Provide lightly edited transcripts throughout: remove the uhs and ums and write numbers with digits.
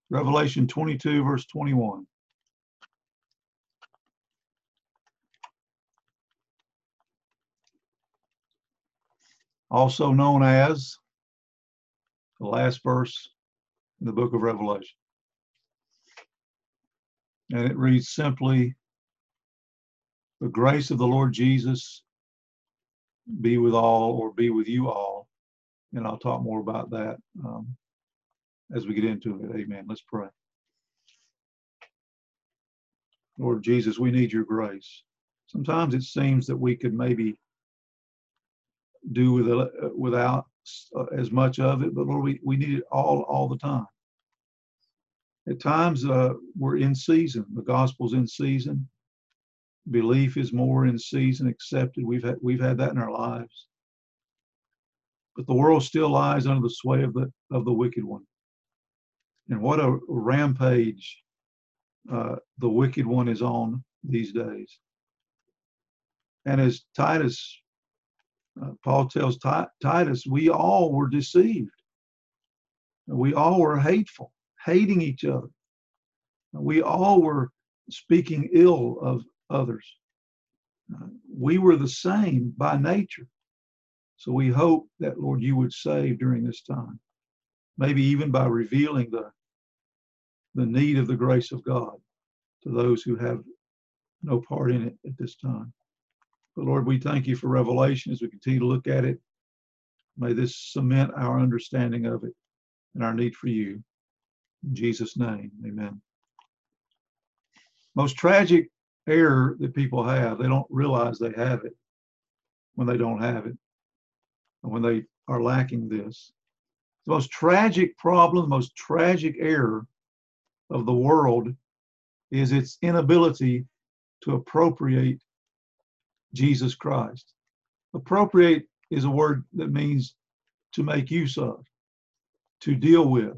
Revelation 22, verse 21. Also known as the last verse in the book of Revelation. And it reads simply, the grace of the Lord Jesus be with all, or be with you all. And I'll talk more about that as we get into it. Amen. Let's pray. Lord Jesus, we need your grace. Sometimes it seems that we could maybe do without as much of it, but Lord, we need it all the time. At times we're in season. The gospel's in season. Belief is more in season, accepted. We've had that in our lives. But the world still lies under the sway of the wicked one. And what a rampage the wicked one is on these days. And as Titus, Paul tells Titus, we all were deceived. We all were hateful, hating each other. We all were speaking ill of others. We were the same by nature. So we hope that, Lord, you would save during this time, maybe even by revealing the need of the grace of God to those who have no part in it at this time. But Lord, we thank you for revelation as we continue to look at it. May this cement our understanding of it and our need for you. In Jesus' name, amen. Most tragic error that people have, they don't realize they have it when they don't have it, and when they are lacking this. The most tragic problem, the most tragic error of the world is its inability to appropriate Jesus Christ. Appropriate is a word that means to make use of, to deal with.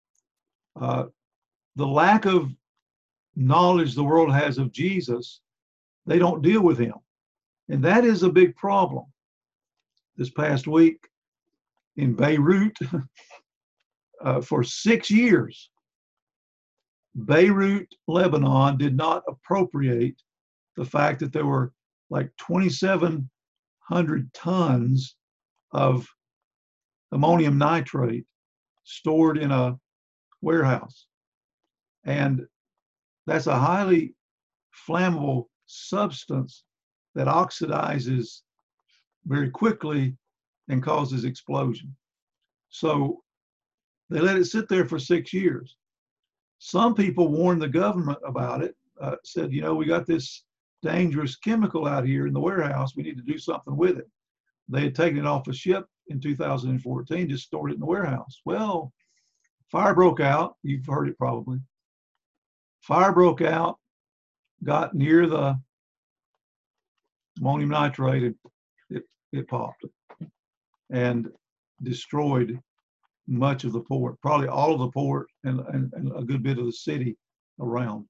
The lack of knowledge the world has of Jesus, they don't deal with him. And that is a big problem. This past week in Beirut, for 6 years, Beirut, Lebanon did not appropriate the fact that there were like 2,700 tons of ammonium nitrate stored in a warehouse. And that's a highly flammable substance that oxidizes very quickly and causes explosion. So they let it sit there for 6 years. Some people warned the government about it, said, you know, we got this dangerous chemical out here in the warehouse. We need to do something with it. They had taken it off a ship in 2014, just stored it in the warehouse. Well, fire broke out. You've heard it probably. Fire broke out, got near the ammonium nitrate, it popped and destroyed much of the port, probably all of the port and a good bit of the city around.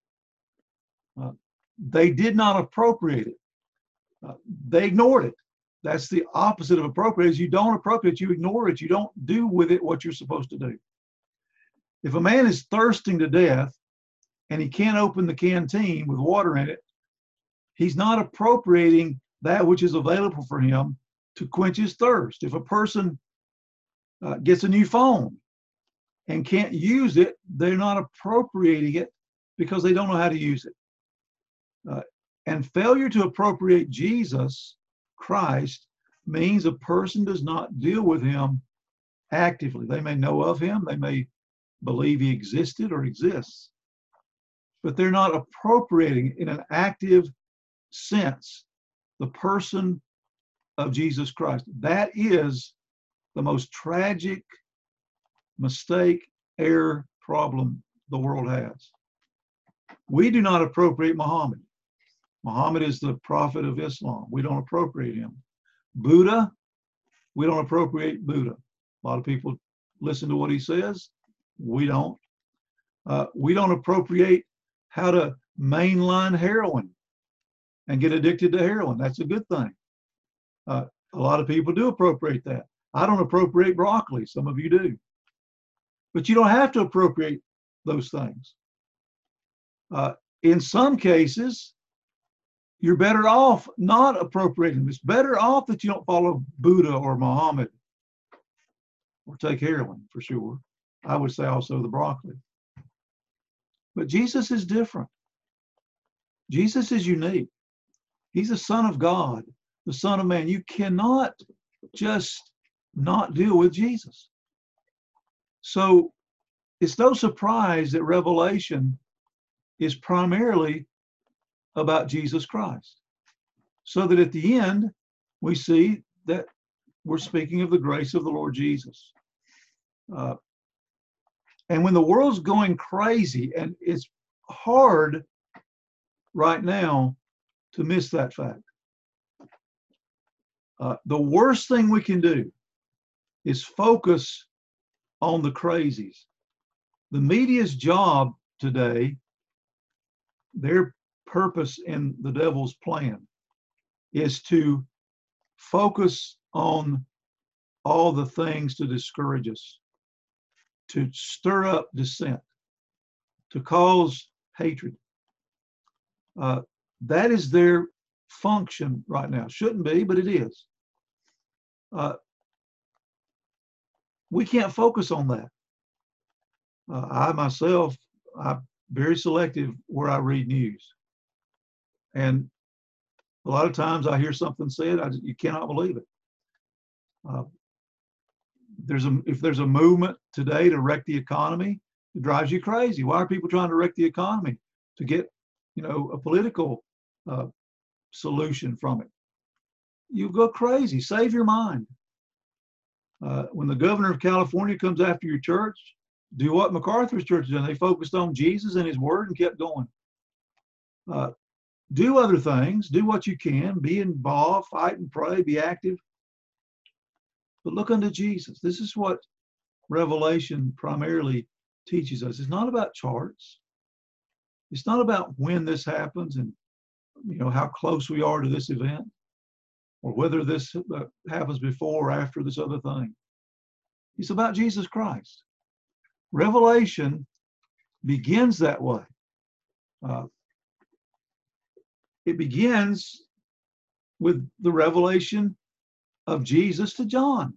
They did not appropriate it. They ignored it. That's the opposite of appropriate. Is you don't appropriate, you ignore it. You don't do with it what you're supposed to do. If a man is thirsting to death and he can't open the canteen with water in it, he's not appropriating that which is available for him to quench his thirst. If a person gets a new phone and can't use it, they're not appropriating it because they don't know how to use it. And failure to appropriate Jesus Christ means a person does not deal with him actively. They may know of him, they may believe he existed or exists, but they're not appropriating in an active sense the person of Jesus Christ. That is the most tragic mistake, error, problem the world has. We do not appropriate Muhammad. Muhammad is the prophet of Islam. We don't appropriate him. Buddha, we don't appropriate Buddha. A lot of people listen to what he says. We don't. We don't appropriate how to mainline heroin and get addicted to heroin. That's a good thing. A lot of people do appropriate that. I don't appropriate broccoli. Some of you do. But you don't have to appropriate those things. In some cases, you're better off not appropriating. It's better off that you don't follow Buddha or Muhammad or take heroin, for sure. I would say also the broccoli. But Jesus is different. Jesus is unique. He's the Son of God, the Son of Man. You cannot just not deal with Jesus. So it's no surprise that Revelation is primarily about Jesus Christ. So that at the end, we see that we're speaking of the grace of the Lord Jesus. And when the world's going crazy, and it's hard right now to miss that fact. The worst thing we can do is focus on the crazies. The media's job today, their purpose in the devil's plan, is to focus on all the things to discourage us, to stir up dissent, to cause hatred. That is their function right now. Shouldn't be, but it is. We can't focus on that. I myself, I'm very selective where I read news. And a lot of times I hear something said, you cannot believe it. If there's a movement today to wreck the economy, it drives you crazy. Why are people trying to wreck the economy? To get, a political solution from it. You go crazy. Save your mind. When the governor of California comes after your church, do what MacArthur's church did. They focused on Jesus and his word and kept going. Do other things. Do what you can. Be involved. Fight and pray. Be active. But look unto Jesus. This is what Revelation primarily teaches us. It's not about charts. It's not about when this happens and how close we are to this event, or whether this happens before or after this other thing. It's about Jesus Christ. Revelation begins that way. It begins with the revelation of Jesus to John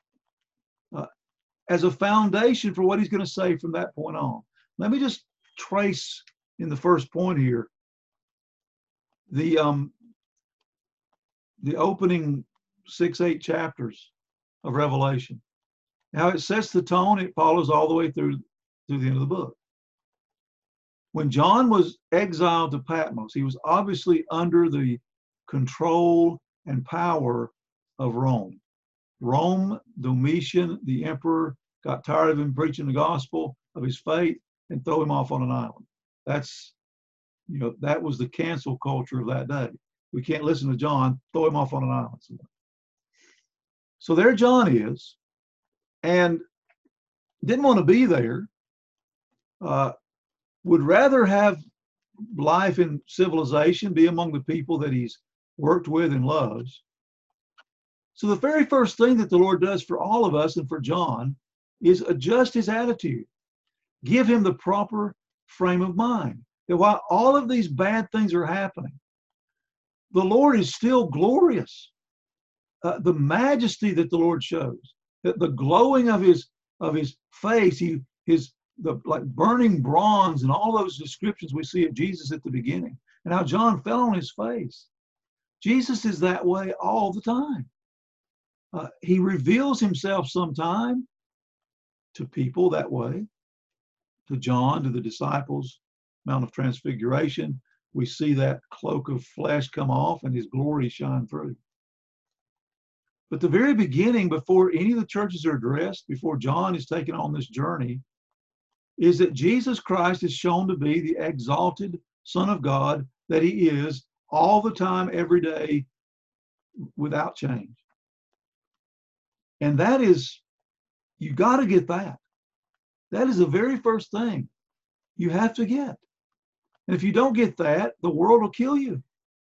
as a foundation for what he's going to say from that point on. Let me just trace in the first point here the opening 6-8 chapters of Revelation. How it sets the tone, it follows all the way through the end of the book. When John was exiled to Patmos, he was obviously under the control and power of Rome. Rome, Domitian, the emperor, got tired of him preaching the gospel of his faith and threw him off on an island. That's, that was the cancel culture of that day. We can't listen to John, throw him off on an island somewhere. So there John is, and didn't want to be there, would rather have life in civilization, be among the people that he's worked with and loves. So the very first thing that the Lord does for all of us and for John is adjust his attitude, give him the proper frame of mind. That while all of these bad things are happening, the Lord is still glorious. The majesty that the Lord shows, that the glowing of his face, the like burning bronze, and all those descriptions we see of Jesus at the beginning, and how John fell on his face. Jesus is that way all the time. He reveals himself sometime to people that way, to John, to the disciples, Mount of Transfiguration. We see that cloak of flesh come off and his glory shine through. But the very beginning, before any of the churches are addressed, before John is taken on this journey, is that Jesus Christ is shown to be the exalted Son of God that he is all the time, every day, without change. And that is, you got to get that. That is the very first thing you have to get. And if you don't get that, the world will kill you.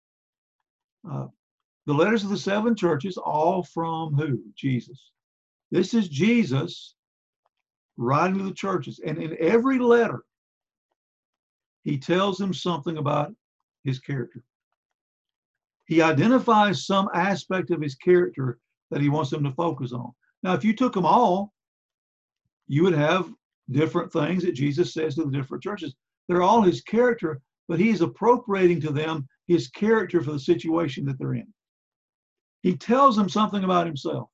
The letters of the 7 churches, all from who? Jesus. This is Jesus writing to the churches. And in every letter, he tells them something about his character. He identifies some aspect of his character that he wants them to focus on. Now, if you took them all, you would have different things that Jesus says to the different churches. They're all his character, but he's appropriating to them his character for the situation that they're in. He tells them something about himself.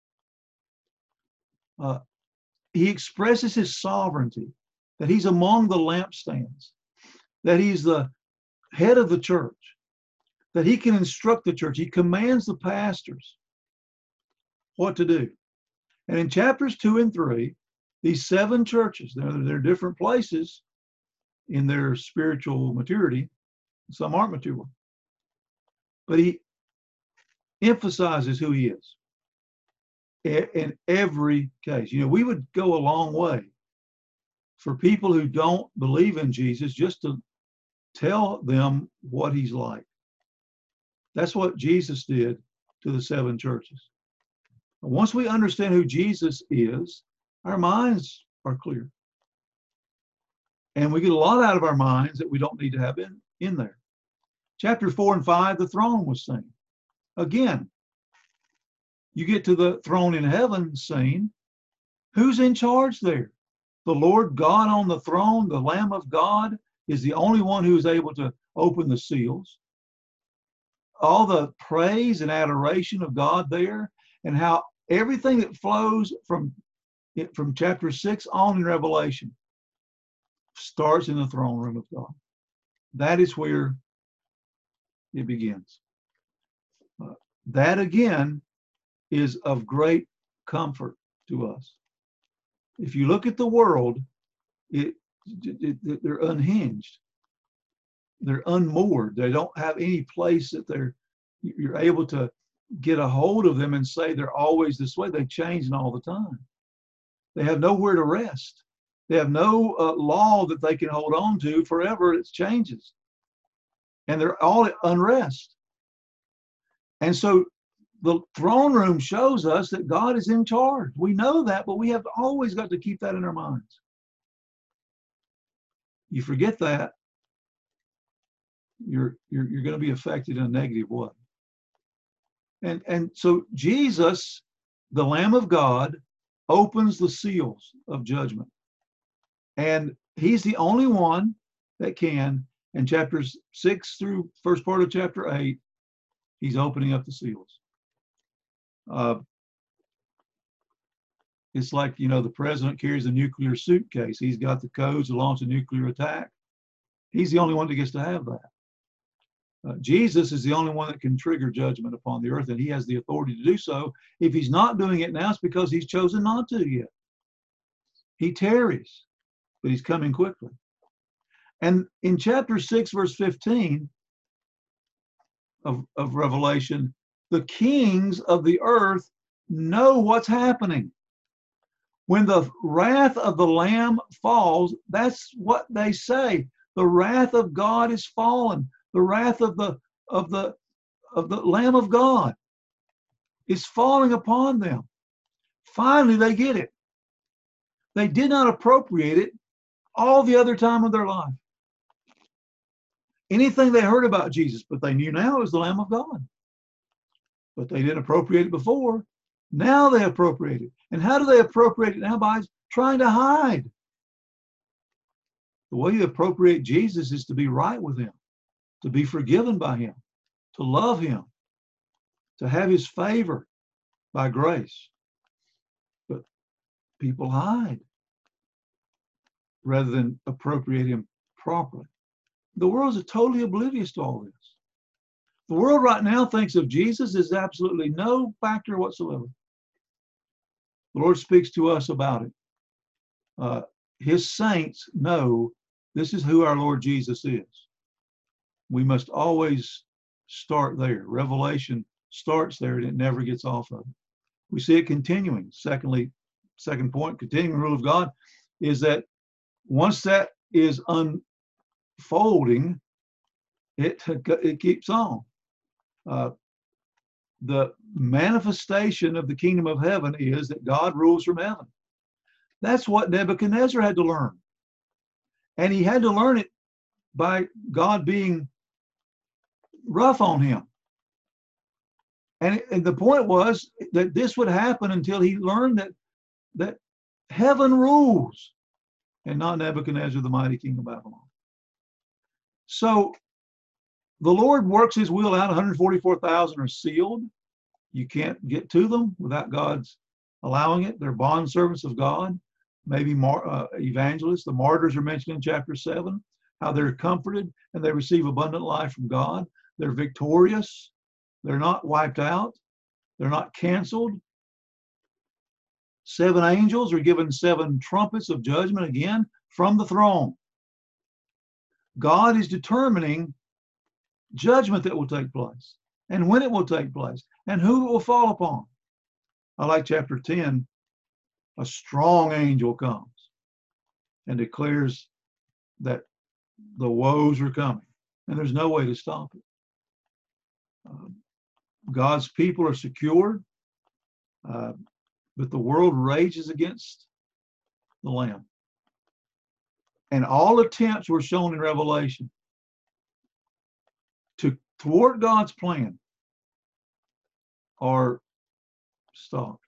He expresses his sovereignty, that he's among the lampstands, that he's the head of the church, that he can instruct the church. He commands the pastors what to do. And in chapters 2 and 3, these 7 churches, they're different places in their spiritual maturity. Some aren't mature. But he emphasizes who he is in every case. You know, we would go a long way for people who don't believe in Jesus just to tell them what he's like. That's what Jesus did to the 7 churches. Once we understand who Jesus is, our minds are clear. And we get a lot out of our minds that we don't need to have in there. Chapter 4 and 5, the throne was seen. Again, you get to the throne in heaven scene. Who's in charge there? The Lord God on the throne, the Lamb of God, is the only one who is able to open the seals. All the praise and adoration of God there, and how everything that flows from chapter 6 on in Revelation starts in the throne room of God. That is where it begins. That again is of great comfort to us. If you look at the world, they're unhinged. They're unmoored. They don't have any place that you're able to get a hold of them and say they're always this way. They change all the time. They have nowhere to rest. They have no law that they can hold on to forever. It changes. And they're all at unrest. And so the throne room shows us that God is in charge. We know that, but we have always got to keep that in our minds. You forget that, you're going to be affected in a negative way. And so Jesus, the Lamb of God, opens the seals of judgment. And he's the only one that can. In chapters 6 through first part of chapter 8, he's opening up the seals. It's like, you know, the president carries a nuclear suitcase. He's got the codes to launch a nuclear attack. He's the only one that gets to have that. Jesus is the only one that can trigger judgment upon the earth, and he has the authority to do so. If he's not doing it now, it's because he's chosen not to yet. He tarries, but he's coming quickly. And in chapter 6, verse 15 of Revelation, the kings of the earth know what's happening. When the wrath of the Lamb falls, that's what they say. The wrath of God is fallen. The wrath of the Lamb of God is falling upon them. Finally, they get it. They did not appropriate it all the other time of their life. Anything they heard about Jesus, but they knew now it was the Lamb of God. But they didn't appropriate it before. Now they appropriate it. And how do they appropriate it now? By trying to hide. The way you appropriate Jesus is to be right with him, to be forgiven by him, to love him, to have his favor by grace. But people hide rather than appropriate him properly. The world is totally oblivious to all this. The world right now thinks of Jesus as absolutely no factor whatsoever. The Lord speaks to us about it. His saints know this is who our Lord Jesus is. We must always start there. Revelation starts there and it never gets off of it. We see it continuing. Secondly, second point, continuing rule of God is that once that is unfolding, it keeps on. The manifestation of the kingdom of heaven is that God rules from heaven. That's what Nebuchadnezzar had to learn. And he had to learn it by God being rough on him. And the point was that this would happen until he learned that heaven rules and not Nebuchadnezzar, the mighty king of Babylon. So the Lord works his will out. 144,000 are sealed. You can't get to them without God's allowing it. They're bondservants of God, maybe evangelists. The martyrs are mentioned in chapter 7, how they're comforted and they receive abundant life from God. They're victorious. They're not wiped out. They're not canceled. 7 angels are given 7 trumpets of judgment, again, from the throne. God is determining judgment that will take place and when it will take place and who it will fall upon. I like chapter 10. A strong angel comes and declares that the woes are coming and there's no way to stop it. God's people are secured, but the world rages against the Lamb. And all attempts were shown in Revelation to thwart God's plan are stopped.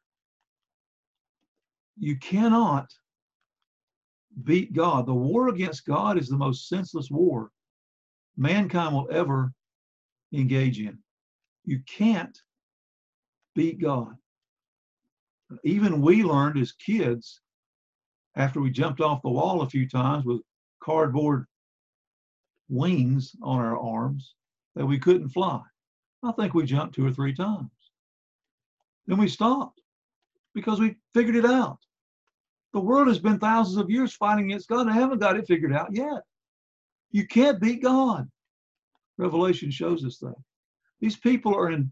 You cannot beat God. The war against God is the most senseless war mankind will ever engage in. You can't beat God. Even we learned as kids, after we jumped off the wall a few times with cardboard wings on our arms, that we couldn't fly. I think we jumped 2 or 3 times. Then we stopped because we figured it out. The world has been thousands of years fighting against God and they haven't got it figured out yet. You can't beat God. Revelation shows us that. These people are in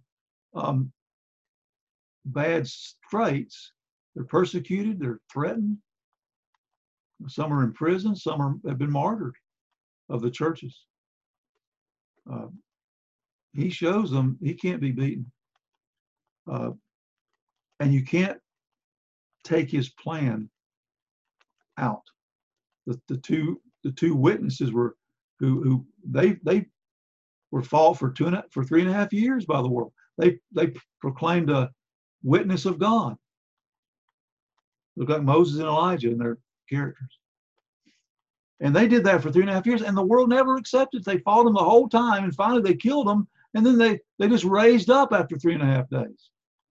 bad straits. They're persecuted. They're threatened. Some are in prison. Some have been martyred of the churches. He shows them he can't be beaten. And you can't take his plan out. The two witnesses were who they were fought for 3.5 years by the world. They proclaimed a witness of God. Look like Moses and Elijah in their characters. And they did that for 3.5 years, and the world never accepted it. They fought them the whole time, and finally they killed them, and then they just raised up after 3.5 days.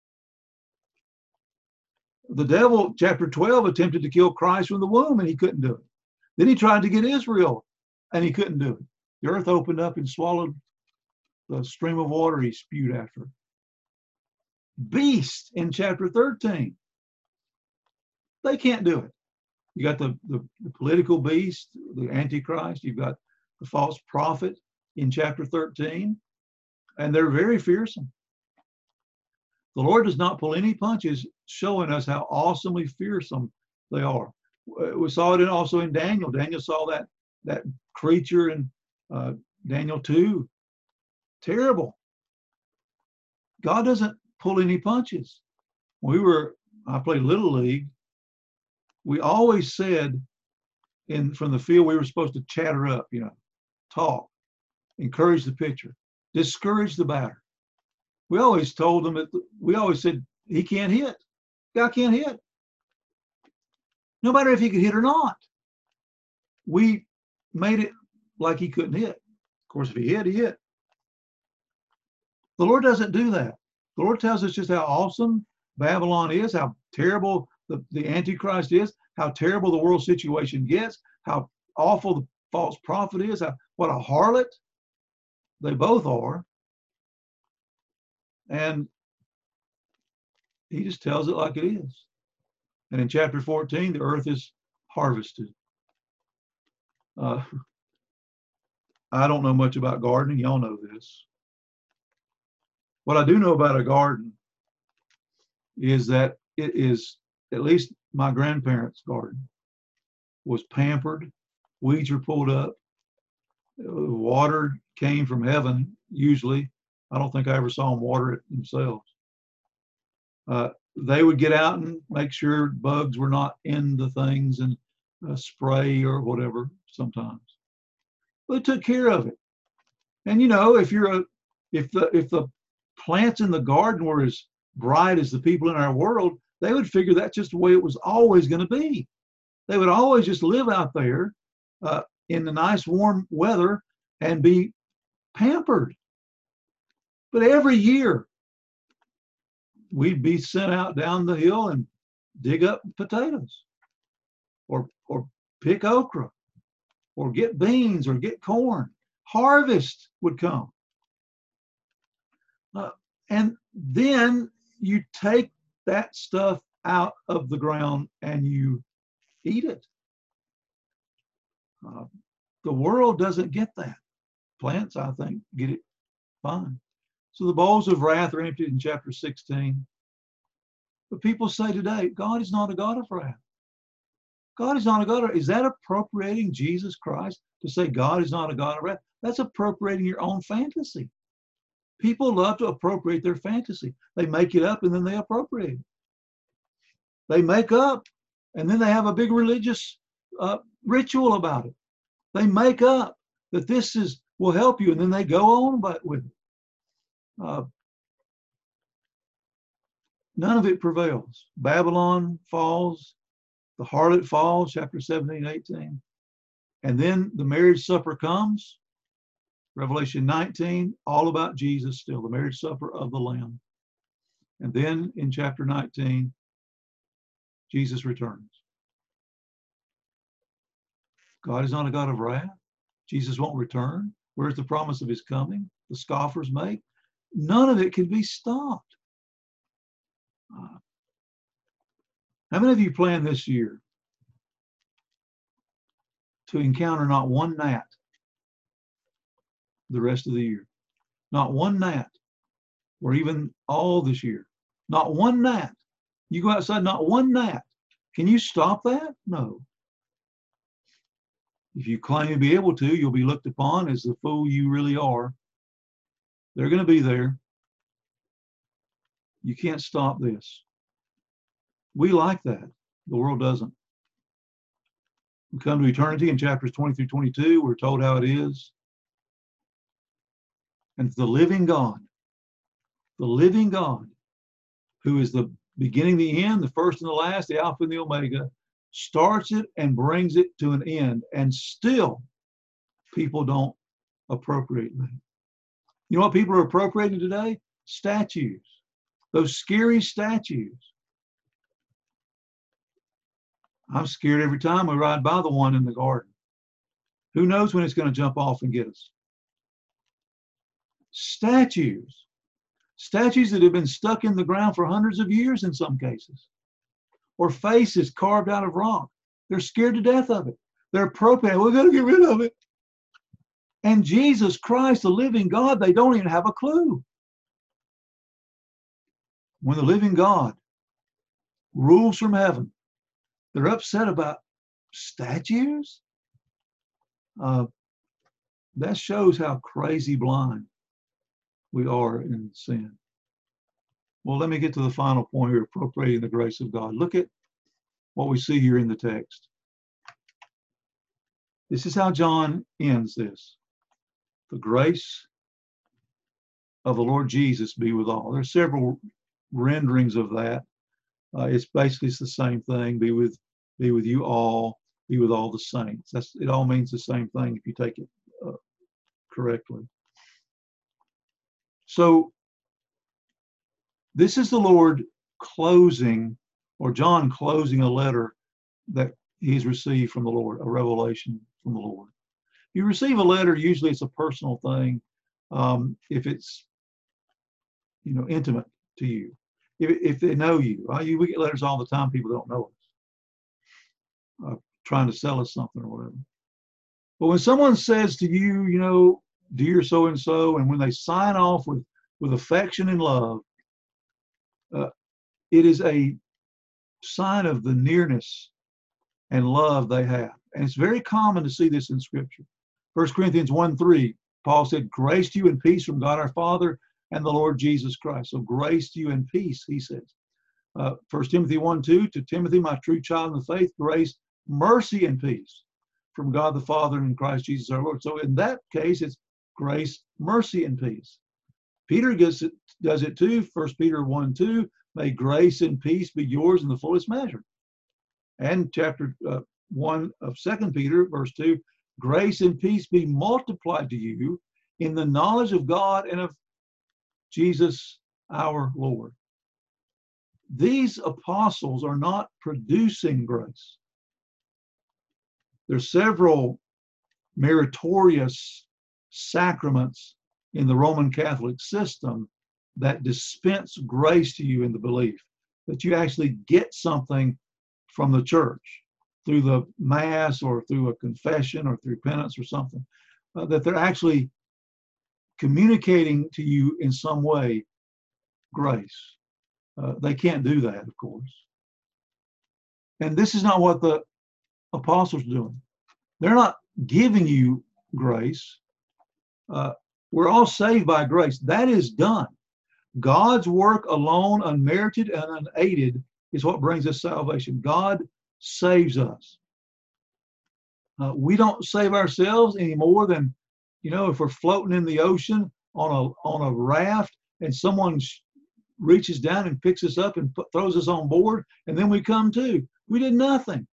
The devil, chapter 12, attempted to kill Christ from the womb, and he couldn't do it. Then he tried to get Israel, and he couldn't do it. The earth opened up and swallowed the stream of water he spewed after it. Beast in chapter 13. They can't do it. You got the political beast, the Antichrist. You've got the false prophet in chapter 13, and they're very fearsome. The Lord does not pull any punches, showing us how awesomely fearsome they are. We saw it also in Daniel. Daniel saw that creature in Daniel 2. Terrible. God doesn't pull any punches. I played Little League. We always said from the field we were supposed to chatter up, talk, encourage the pitcher, discourage the batter. We always told them we always said he can't hit. Guy can't hit. No matter if he could hit or not. We made it like he couldn't hit. Of course, if he hit, he hit. The Lord doesn't do that. The Lord tells us just how awesome Babylon is, how terrible the Antichrist is, how terrible the world situation gets, how awful the false prophet is, what a harlot they both are. And he just tells it like it is. And in chapter 14, the earth is harvested. I don't know much about gardening. Y'all know this. What I do know about a garden is that it is, at least my grandparents' garden, was pampered. Weeds were pulled up. Water came from heaven, usually. I don't think I ever saw them water it themselves. they would get out and make sure bugs were not in the things and spray or whatever sometimes. But they took care of it. And you know, if the plants in the garden were as bright as the people in our world, they would figure that's just the way it was always going to be. They would always just live out there in the nice warm weather and be pampered. But every year, we'd be sent out down the hill and dig up potatoes or pick okra or get beans or get corn. Harvest would come. And then you take that stuff out of the ground and you eat it. The world doesn't get that. Plants, I think, get it fine. So the bowls of wrath are emptied in chapter 16. But people say today, God is not a God of wrath. God is not a God of wrath. Is that appropriating Jesus Christ to say God is not a God of wrath? That's appropriating your own fantasy. People love to appropriate their fantasy. They make it up and then they appropriate it. They make up and then they have a big religious ritual about it. They make up that this will help you and then they go on with it. None of it prevails. Babylon falls, the harlot falls, chapter 17, 18. And then the marriage supper comes, Revelation 19, all about Jesus still, the marriage supper of the Lamb. And then in chapter 19, Jesus returns. God is not a God of wrath. Jesus won't return. Where's the promise of his coming? The scoffers make. None of it can be stopped. How many of you plan this year to encounter not one gnat the rest of the year? Not one gnat, or even all this year. Not one gnat. You go outside, not one gnat. Can you stop that? No. If you claim to be able to, you'll be looked upon as the fool you really are. They're going to be there. You can't stop this. We like that. The world doesn't. We come to eternity in chapters 20 through 22. We're told how it is. And the living God, who is the beginning, the end, the first and the last, the Alpha and the Omega, starts it and brings it to an end. And still, people don't appropriate that. You know what people are appropriating today? Statues. Those scary statues. I'm scared every time we ride by the one in the garden. Who knows when it's going to jump off and get us? Statues. Statues that have been stuck in the ground for hundreds of years in some cases. Or faces carved out of rock. They're scared to death of it. They're appropriating. We're going to get rid of it. And Jesus Christ, the living God, they don't even have a clue. When the living God rules from heaven, they're upset about statues? That shows how crazy blind we are in sin. Well, let me get to the final point here, appropriating the grace of God. Look at what we see here in the text. This is how John ends this. The grace of the Lord Jesus be with all. There's several renderings of that. It's basically the same thing. Be with you all. Be with all the saints. It all means the same thing if you take it correctly. So this is the Lord closing, or John closing a letter that he's received from the Lord, a revelation from the Lord. You receive a letter, usually it's a personal thing. If it's, intimate to you. If they know you. We get letters all the time, people don't know us. Trying to sell us something or whatever. But when someone says to you, dear so-and-so, and when they sign off with affection and love, it is a sign of the nearness and love they have. And it's very common to see this in Scripture. 1 Corinthians 1:3, Paul said, grace to you and peace from God our Father and the Lord Jesus Christ. So grace to you and peace, he says. 1 Timothy 1:2, to Timothy, my true child in the faith, grace, mercy, and peace from God the Father and Christ Jesus our Lord. So in that case, it's grace, mercy, and peace. Peter does it too. 1 Peter 1:2, may grace and peace be yours in the fullest measure. And chapter 1 of 2 Peter, verse 2, grace and peace be multiplied to you in the knowledge of God and of Jesus our Lord. These apostles are not producing grace. There's several meritorious sacraments in the Roman Catholic system that dispense grace to you in the belief that you actually get something from the church through the Mass or through a confession or through penance or something, that they're actually communicating to you in some way grace. They can't do that, of course. And this is not what the apostles are doing. They're not giving you grace. We're all saved by grace. That is done. God's work alone, unmerited and unaided, is what brings us salvation. God saves us. We don't save ourselves any more than, if we're floating in the ocean on a raft and someone reaches down and picks us up and throws us on board, and then we come to. We did nothing.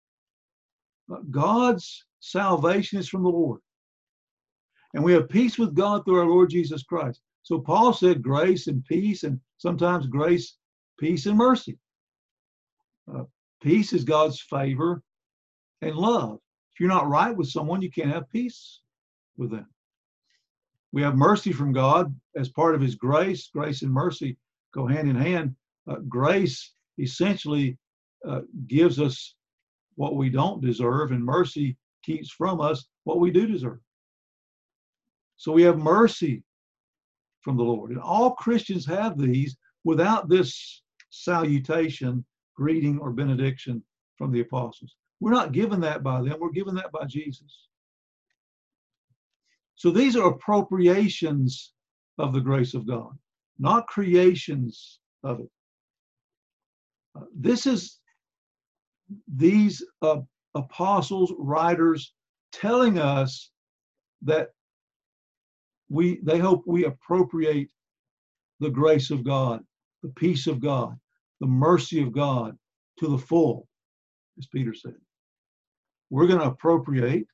God's salvation is from the Lord. And we have peace with God through our Lord Jesus Christ. So Paul said grace and peace, and sometimes grace, peace, and mercy. Peace is God's favor and love. If you're not right with someone, you can't have peace with them. We have mercy from God as part of his grace. Grace and mercy go hand in hand. Grace essentially gives us what we don't deserve, and mercy keeps from us what we do deserve. So we have mercy from the Lord. And all Christians have these without this salutation, greeting, or benediction from the apostles. We're not given that by them. We're given that by Jesus. So these are appropriations of the grace of God, not creations of it. This is these apostles, writers, telling us that they hope we appropriate the grace of God, the peace of God, the mercy of God to the full, as Peter said. We're going to appropriate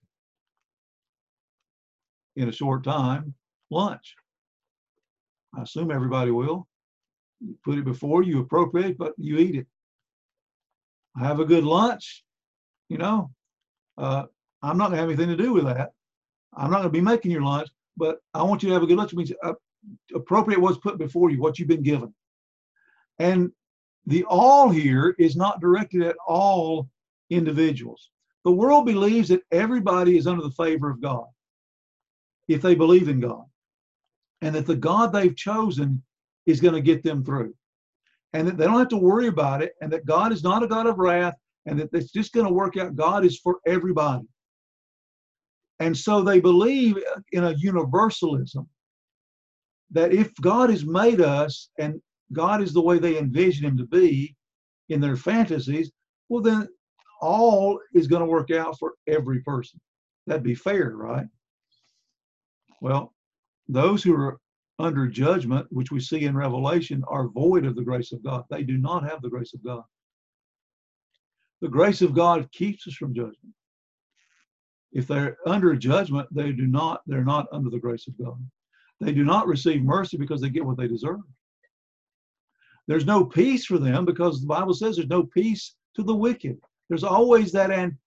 in a short time lunch. I assume everybody will. You put it before you, appropriate, but you eat it. Have a good lunch. I'm not going to have anything to do with that. I'm not going to be making your lunch, but I want you to have a good lunch. It means appropriate what's put before you, what you've been given. And the all here is not directed at all individuals. The world believes that everybody is under the favor of God if they believe in God, and that the God they've chosen is going to get them through, and that they don't have to worry about it, and that God is not a God of wrath, and that it's just going to work out. God is for everybody. And so they believe in a universalism, that if God has made us and God is the way they envision him to be in their fantasies, well, then all is going to work out for every person. That'd be fair, right? Well, those who are under judgment, which we see in Revelation, are void of the grace of God. They do not have the grace of God. The grace of God keeps us from judgment. If they're under judgment, they're not under the grace of God. They do not receive mercy because they get what they deserve. There's no peace for them because the Bible says there's no peace to the wicked. There's always that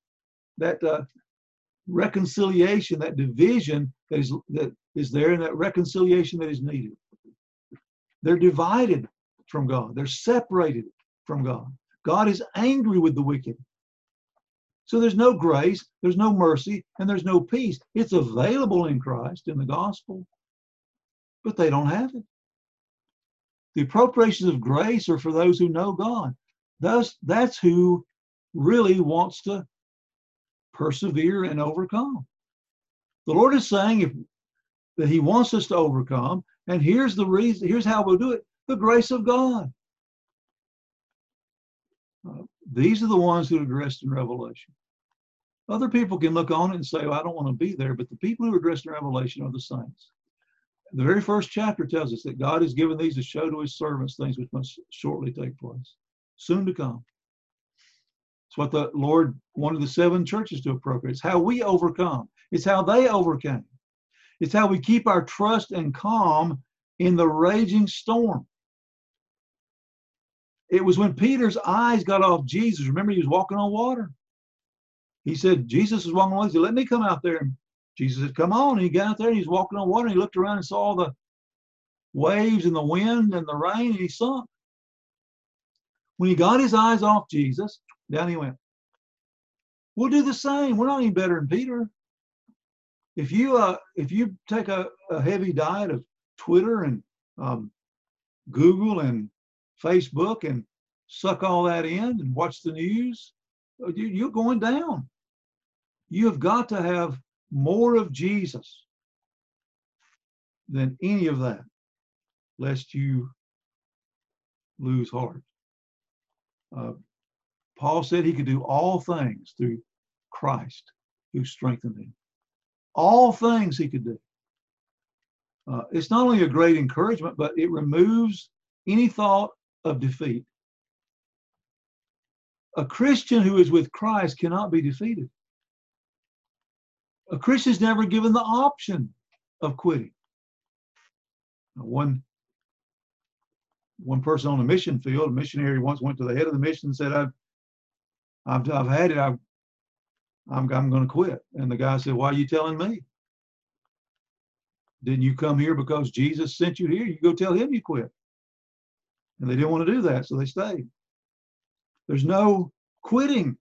reconciliation, that division that is there, and that reconciliation that is needed. They're divided from God. They're separated from God. God is angry with the wicked. So there's no grace, there's no mercy, and there's no peace. It's available in Christ, in the gospel, but they don't have it. The appropriations of grace are for those who know God. That's who really wants to persevere and overcome. The Lord is saying that he wants us to overcome, and here's the reason, here's how we'll do it: the grace of God. These are the ones who are addressed in Revelation. Other people can look on it and say, well, I don't want to be there, but the people who are addressed in Revelation are the saints. The very first chapter tells us that God has given these to show to his servants things which must shortly take place, soon to come. It's what the Lord wanted the seven churches to appropriate. It's how we overcome. It's how they overcame. It's how we keep our trust and calm in the raging storm. It was when Peter's eyes got off Jesus. Remember, he was walking on water. He said, Jesus was walking on water. He said, let me come out there. And Jesus said, come on. And he got out there and he was walking on water. And he looked around and saw the waves and the wind and the rain, and he sunk. When he got his eyes off Jesus, down he went. We'll do the same. We're not any better than Peter. If you take a heavy diet of Twitter and Google and Facebook and suck all that in and watch the news, you're going down. You have got to have more of Jesus than any of that, lest you lose heart. Paul said he could do all things through Christ who strengthened him. All things he could do. It's not only a great encouragement, but it removes any thought of defeat. A Christian who is with Christ cannot be defeated. A Christian is never given the option of quitting. One person on the mission field, a missionary once went to the head of the mission and said, I've had it. I'm going to quit. And the guy said, why are you telling me? Didn't you come here because Jesus sent you here? You go tell him you quit. And they didn't want to do that, so they stayed. There's no quitting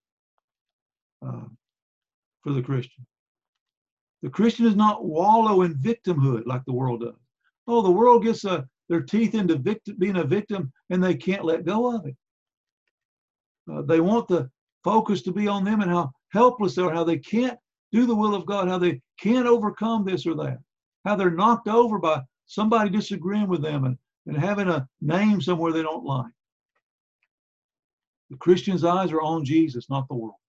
for the Christian. The Christian does not wallow in victimhood like the world does. Oh, the world gets their teeth into being a victim and they can't let go of it. They want the focus to be on them and how helpless they are, how they can't do the will of God, how they can't overcome this or that, how they're knocked over by somebody disagreeing with them and having a name somewhere they don't like. The Christian's eyes are on Jesus, not the world.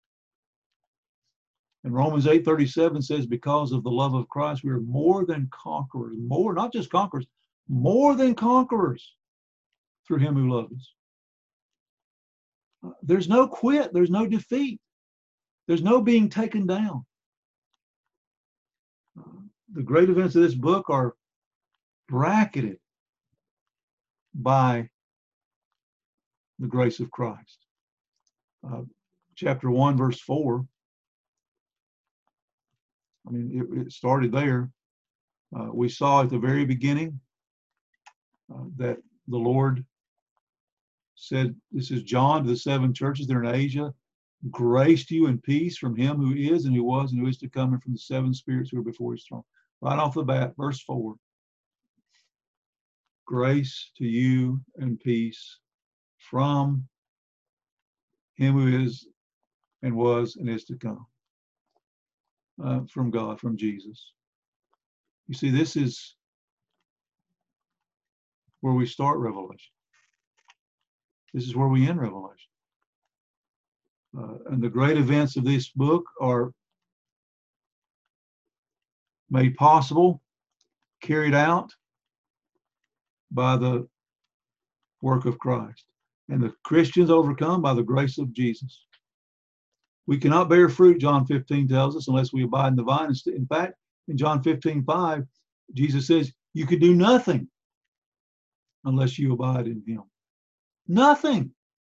And Romans 8:37 says, because of the love of Christ, we are more than conquerors. More, not just conquerors, more than conquerors through him who loved us. There's no quit. There's no defeat. There's no being taken down. The great events of this book are bracketed by the grace of Christ. Chapter 1, verse 4. I mean, it started there. We saw at the very beginning that the Lord said, this is John to the seven churches that are in Asia. Grace to you and peace from him who is and who was and who is to come, and from the seven spirits who are before his throne. Right off the bat, verse 4. Grace to you and peace from him who is and was and is to come. From God, from Jesus. You see, this is where we start Revelation. This is where we end Revelation. And the great events of this book are made possible, carried out by the work of Christ. And the Christians overcome by the grace of Jesus. We cannot bear fruit, John 15 tells us, unless we abide in the vine. In fact, in John 15:5, Jesus says, you could do nothing unless you abide in him. Nothing.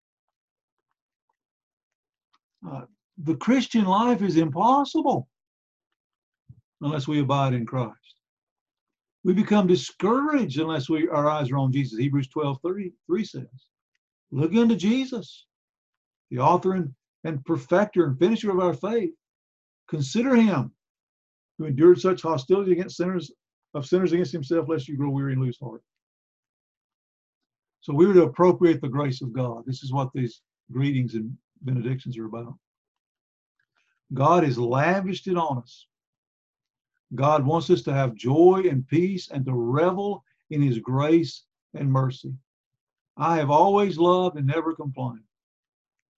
The Christian life is impossible unless we abide in Christ. We become discouraged unless our eyes are on Jesus. Hebrews 12:3 says, look into Jesus, the author and perfecter and finisher of our faith. Consider him who endured such hostility against sinners against himself, lest you grow weary and lose heart. So we were to appropriate the grace of God. This is what these greetings and benedictions are about. God has lavished it on us. God wants us to have joy and peace and to revel in his grace and mercy. I have always loved and never complained.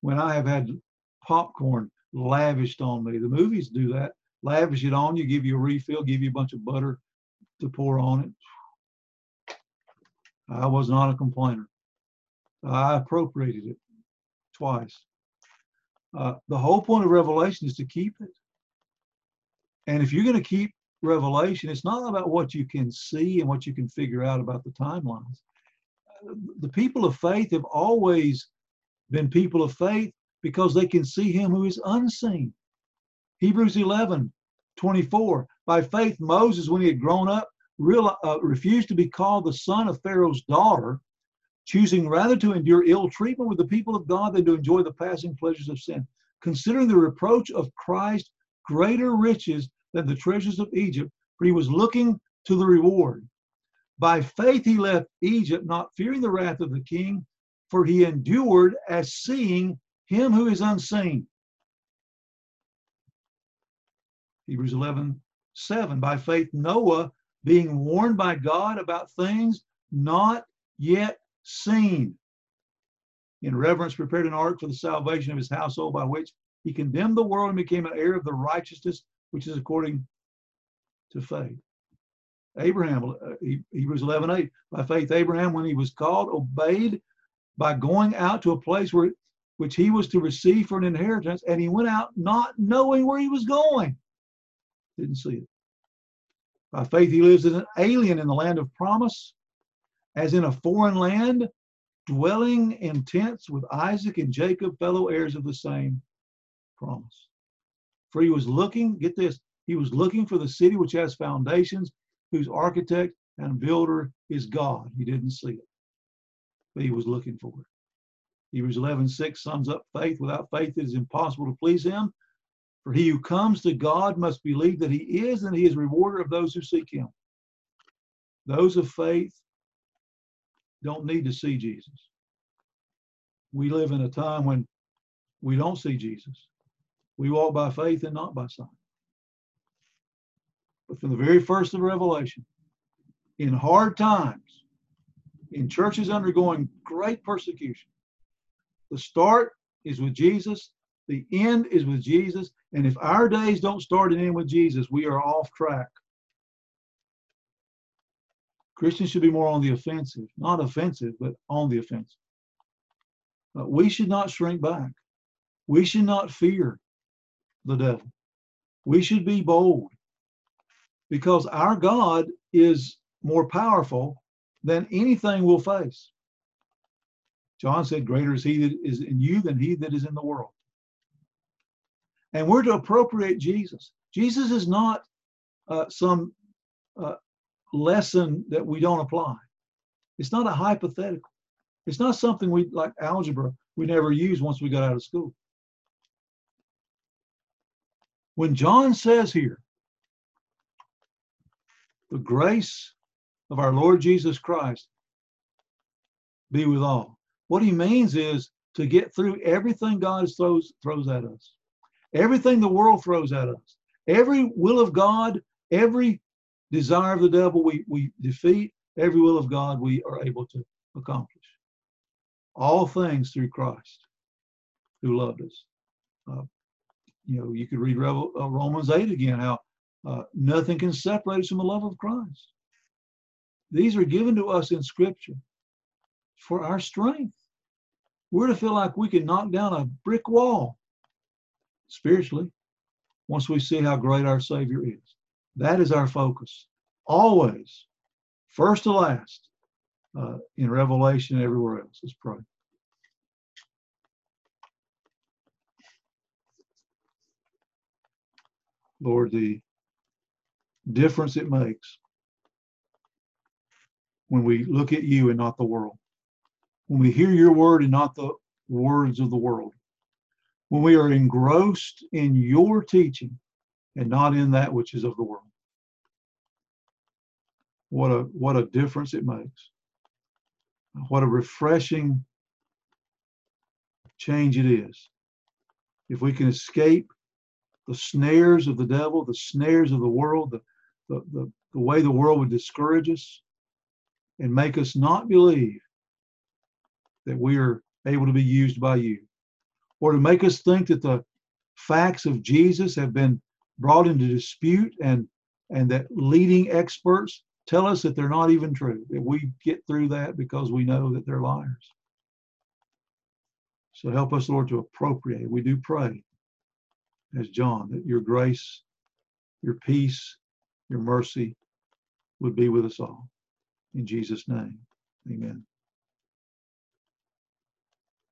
when I have had popcorn lavished on me. The movies do that. Lavish it on you, give you a refill, give you a bunch of butter to pour on it. I was not a complainer. I appropriated it twice. The whole point of Revelation is to keep it. And if you're going to keep Revelation, it's not about what you can see and what you can figure out about the timelines. The people of faith have always been people of faith because they can see him who is unseen. Hebrews 11:24. By faith, Moses, when he had grown up, refused to be called the son of Pharaoh's daughter, choosing rather to endure ill treatment with the people of God than to enjoy the passing pleasures of sin. Considering the reproach of Christ greater riches than the treasures of Egypt, for he was looking to the reward. By faith he left Egypt, not fearing the wrath of the king, for he endured as seeing him who is unseen. Hebrews 11:7. By faith Noah, being warned by God about things not yet seen, in reverence prepared an ark for the salvation of his household, by which he condemned the world and became an heir of the righteousness which is according to faith. Abraham, Hebrews 11:8. By faith Abraham, when he was called, obeyed by going out to a place which he was to receive for an inheritance, and he went out not knowing where he was going. Didn't see it. By faith he lives as an alien in the land of promise, as in a foreign land, dwelling in tents with Isaac and Jacob, fellow heirs of the same promise. For he was looking, get this, he was looking for the city which has foundations, whose architect and builder is God. He didn't see it, but he was looking for it. Hebrews 11:6 sums up faith. Without faith it is impossible to please him. For he who comes to God must believe that he is, and he is rewarder of those who seek him. Those of faith don't need to see Jesus. We live in a time when we don't see Jesus. We walk by faith and not by sight. But from the very first of Revelation, in hard times, in churches undergoing great persecution, the start is with Jesus, the end is with Jesus, and if our days don't start and end with Jesus, we are off track. Christians should be more on the offensive, not offensive, but on the offensive. We should not shrink back. We should not fear the devil. We should be bold, because our God is more powerful than anything we'll face. John said, greater is he that is in you than he that is in the world. And we're to appropriate Jesus. Jesus is not some lesson that we don't apply. It's not a hypothetical. It's not something we, like algebra, we never used once we got out of school. When John says here, the grace of our Lord Jesus Christ be with all, what he means is to get through everything God throws at us, everything the world throws at us, every will of God, every desire of the devil we defeat, every will of God we are able to accomplish. All things through Christ who loved us. You could read Romans 8 again, how nothing can separate us from the love of Christ. These are given to us in Scripture for our strength. We're to feel like we can knock down a brick wall spiritually once we see how great our Savior is. That is our focus. Always, first to last, in Revelation and everywhere else. Let's pray. Lord, the difference it makes when we look at you and not the world, when we hear your word and not the words of the world, when we are engrossed in your teaching and not in that which is of the world. What a difference it makes. What a refreshing change it is. If we can escape the snares of the devil, the snares of the world, the way the world would discourage us and make us not believe that we are able to be used by you. or to make us think that the facts of Jesus have been brought into dispute, and that leading experts tell us that they're not even true, that we get through that because we know that they're liars. So help us, Lord, to appropriate. We do pray, as John, that your grace, your peace, your mercy would be with us all. In Jesus' name, amen.